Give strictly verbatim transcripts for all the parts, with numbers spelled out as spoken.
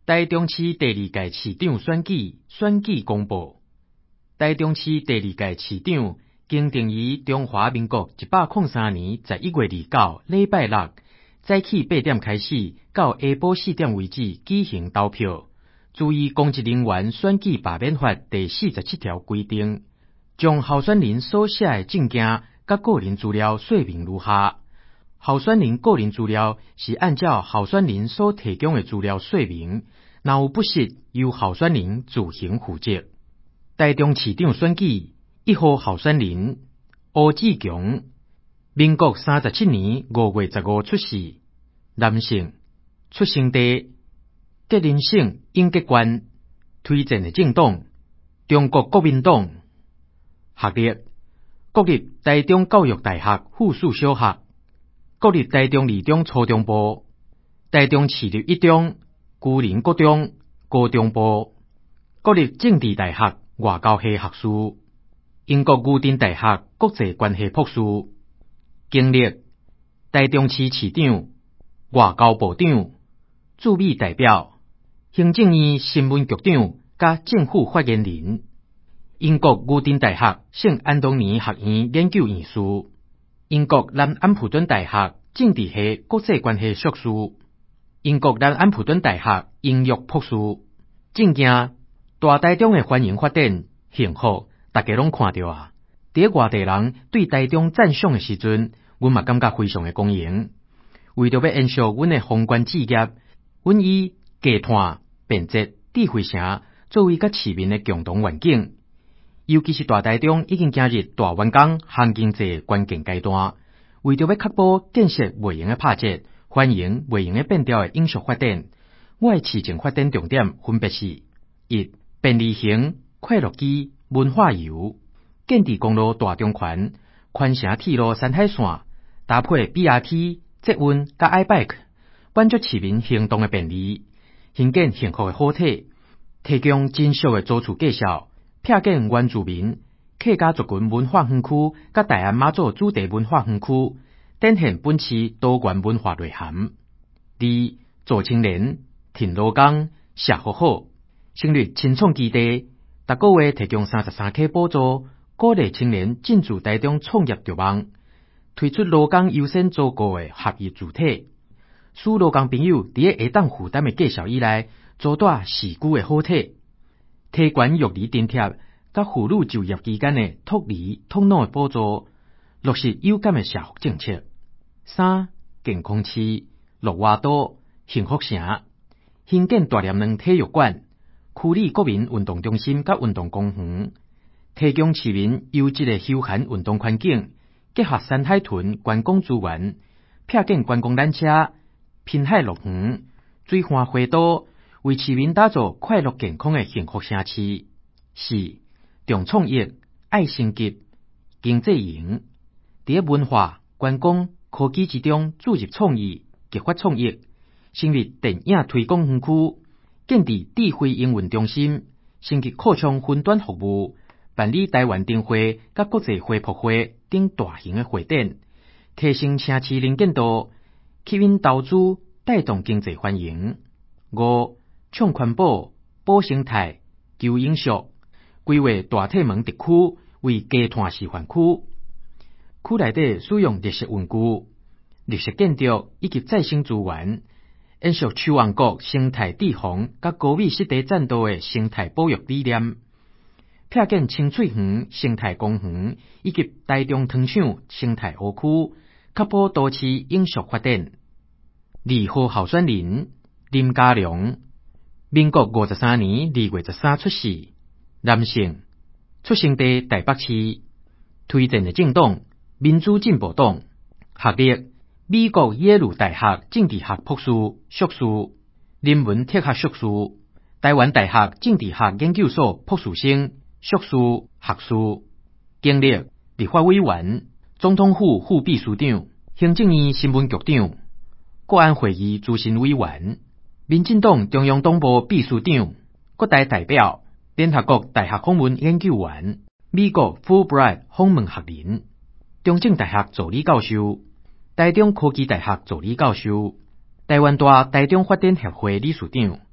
台中市第二届市长选举选举公布。台中市第二届市长经定于中华民国一百零三年十一月二九礼拜六早起八点开始，到下晡四点为止举行投票。注意公职人员选举罢免法第四十七条规定，将候选人所写的证件甲个人资料说明如下。候选人个人资料是按照候选人所提供的资料说明，若有不实，由候选人自行负责。台中市长选举一号候选人吴志强，民国三十七年五月十五出世，男性，出生地吉林省永吉县，推荐的政党中国国民党，学历国立台中教育大学附属小学、国立台中二中初中部、台中市立一中、居仁国中高中部、国立政治大学外交系学士、英国牛津大学国际关系博士，经历台中市市长、外交部长、驻美代表、行政院新闻局长甲政府发言人，英国牛津大学圣安东尼学院研究院士，英国南安普敦大学政治系国际关系硕士，英国南安普敦大学英语博士。证件大台中的欢迎发展幸福，大家拢看到啊！伫外地人对台中赞赏的时阵，阮嘛感觉非常的光荣。为着要延续阮的宏观事业，阮以低碳、便捷、智慧城作为甲市民的共同愿景。尤其是大台中已经进入大完工行经济关键阶段，为着要确保建设袂用的拍折，欢迎袂用的变调的永续发展，我的市政发展重点分别是：一、便利型快乐基文化游，建置公路大中环、环城铁路山海线，搭配 B R T、捷运甲 iBike， 满足市民行动的便利，兴建幸福的好体，提供真俗的租厝介绍，摒建原住民客家族群文化园区甲大安妈祖主题文化园区，展现本市多元文化内涵。二、做青年挺劳工社好好，成立青创基地，逐个月提供三十三 K 补助，鼓励青年进驻台中创业着网，推出劳工优先租顾的合约主体，使劳工朋友伫个下当负担的介绍以内，租住市区的好体，提悬育儿津贴，甲妇女就业期间的托儿托老的补助，落实有感的社福政策。三、健康市乐活岛幸福城，兴建大念堂体育馆、区里国民运动中心甲运动公园，提供市民优质的休闲运动环境，结合山海屯观光资源，摒建观光缆车、滨海乐园、水岸花岛，为市民打造快乐健康的幸福城市。四、重创业爱升级经济营，伫个文化、观光、科技之中注入创意，激发创意，成立电影推广园区，建置智慧营运中心，升级扩充分段服务，办理台湾灯会甲国际花圃会等大型的会展，提升城市能见度，吸引投资，带动经济繁荣。五、创环保保生态求永续，规划大体门特区为低碳示范区，区内底使用绿色文具、绿色建筑以及再生资源，延续秋王国生态治防甲高美湿地栈道的生态保育理念，摒建清水园生态公园以及台中糖厂生态湖区，确保都市永续发展。二号候选人林佳龙，民国五十三年二月十三出世，男性，出生地台北市，推荐的政党民主进步党，学历美国耶鲁大学政治学博士、硕士，人文特学硕士，台湾大学政治学研究所博士生、硕士、学士，经历立法委员、总统府副秘书长、行政院新闻局长、国安会议资深委员、民进党中央党部秘书长、国台代表、联合国大学访问研究员、美国 Fulbright 访问学人、中正大学助理教授、台中科技大学助理教授、台湾大台中发展协会理事长、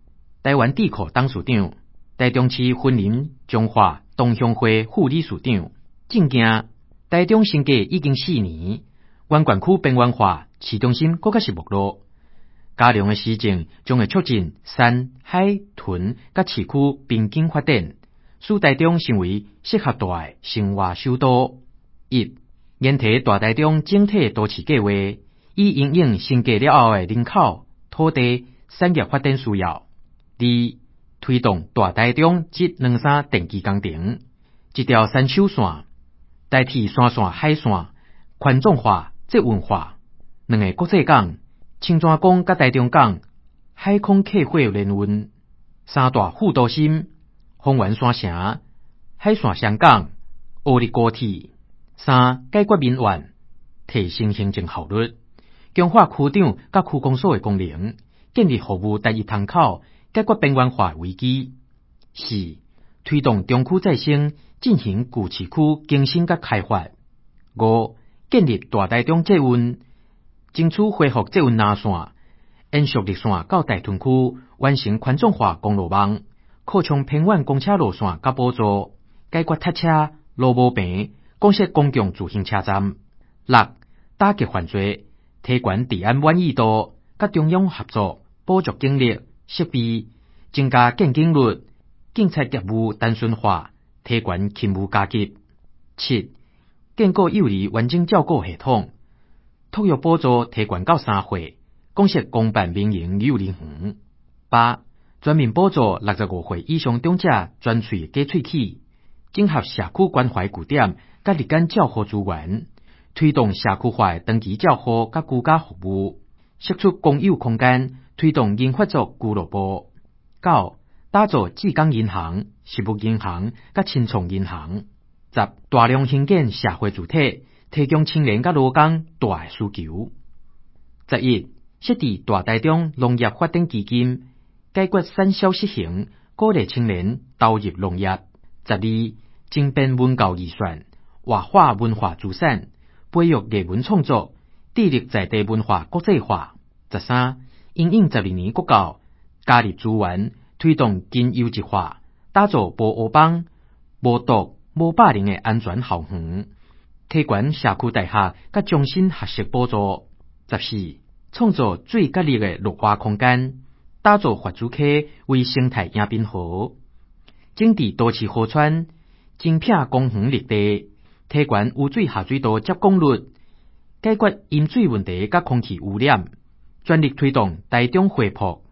台湾智库董事长、台中市婚林中华同乡会副理事长。正惊台中升格已经四年，原管区边缘化市中心搁较是没落。加强的施政将会促进山海屯甲市区边境发展，使台中成为适合大的生活首都。一、研提大台中整体都市计划，以因应升格了后的人口、土地、产业发展需要。二、推动大台中即两三电机工程，一条三手线代替山线海线，宽纵化、捷运化，两个国际港。青泉港甲台中港海空客货联运，三大副都心，丰原山城、海线香港、乌日高铁。三、解决民怨，提升行政效率，强化区长甲区公所的功能，建立服务单一窗口，解决边缘化危机。四、推动中区再生，进行旧市区更新甲开发。五、建立大台中捷运。争取恢复捷运南线，延续绿线到大屯区，完成宽纵化公路网，扩充偏远公车路线甲补助，解决塞车、路无平，建设公共自行车站。六、打击犯罪，提悬治安满意度，甲中央合作，补助警力、设备，增加建警率，警察业务单纯化，提悬勤务加级。七、建构有利完整照顾系统。托育补助提悬到三岁，建设公办民营幼儿园。八、全面补助六十五岁以上长者全喙假喙齿，整合社区关怀据点甲日间照护资源，推动社区化的长期照护甲居家服务，释出公有空间，推动研发作俱乐部。九、打造志工银行、实物银行甲青创银行。十、大量兴建社会主体。提供青年甲劳工大的需求。十一、设置大台中农业发展基金，解决产销失衡，鼓励青年投入农业。十二、精编文教预算，活化文化资产，培育艺文创作，致力在地文化国际化。十三、因应十二年国教，加入资源，推动经优质化，打造无黑帮、无毒、无霸凌的安全校园。提悬社区大学甲终身学习补助。十四、创造最合理的绿化空间，打造花珠溪为生态迎宾河，整治都市河川，精辟公园绿地，提悬污水下水道接供率，解决饮水问题甲空气污染，全力推动台中恢复